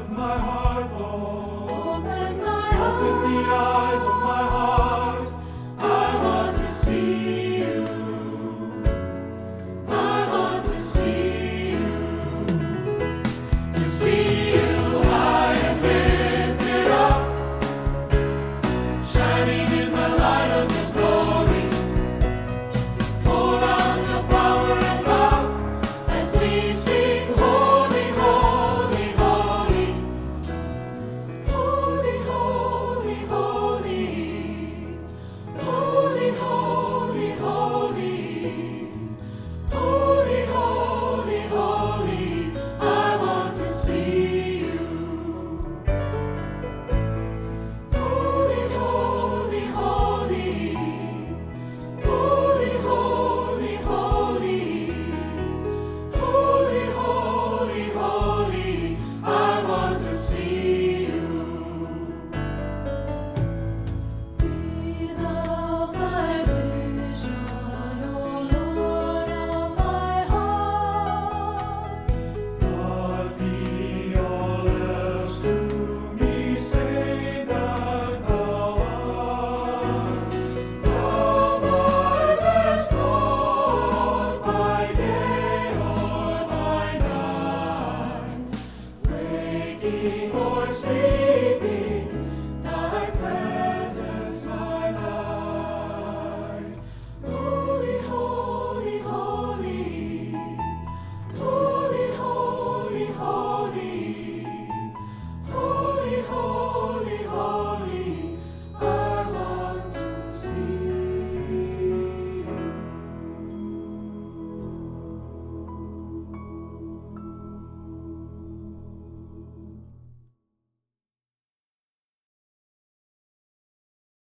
of my heart, Lord. Open my heart. Open the eyes of my heart. I want to see you. I want to see you. To see you high and lifted up, shining in the light of your glory. Pour out your power and love as we sing, holy, holy, holy. Holy, holy, holy. Holy, holy, holy. Holy, holy, holy. I want to see you. Holy, holy, holy. Holy, holy, holy. Holy, holy, holy. I want to see you. Be thou my vision, O Lord of my heart. God be all else to me, save that thou art. Thou my best Lord, by day or by night, waking or sleeping.